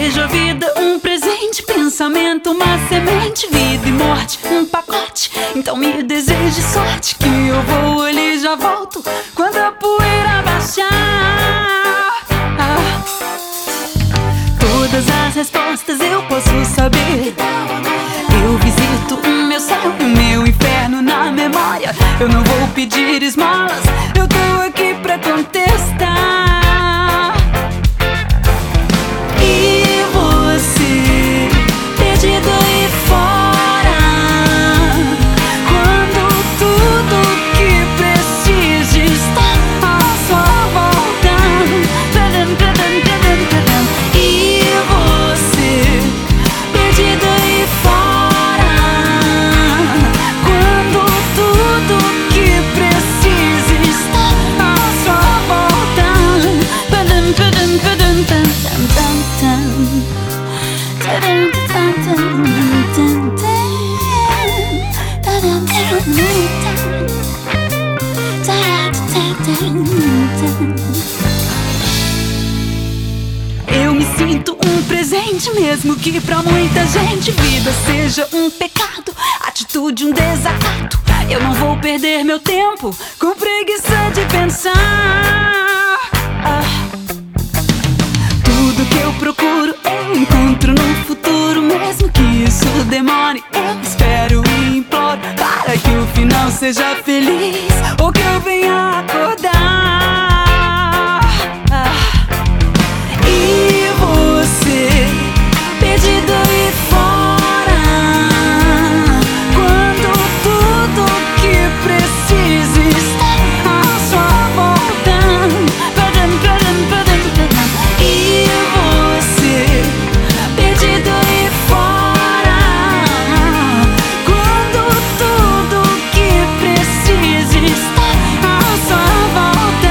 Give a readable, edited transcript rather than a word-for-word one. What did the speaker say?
desejo a vida, um presente, pensamento, uma semente, vida e morte, um pacote. Então me deseje sorte, que eu vou ali e já volto quando a poeira baixar. Todas as respostas eu posso saber. Eu visito o meu céu e o meu inferno na memória. Eu não vou pedir esmolas, eu tô aqui pra contestar. E você, perdido aí fora, quando tudo que precisa está à sua volta. E você, perdido aí fora, quando tudo que precisa está à sua volta. Eu me sinto um presente, mesmo que pra muita gente vida seja um pecado, atitude um desacato. Eu não vou perder meu tempo com preguiça de pensar. Tudo que eu procuro eu encontro no futuro, mesmo que isso demore. Eu espero e imploro para que o final seja feliz, ou que eu venha acordar. E você, perdido aí fora, quando tudo que precisa está à sua volta. E você, perdido aí fora, quando tudo que precisa está à sua volta.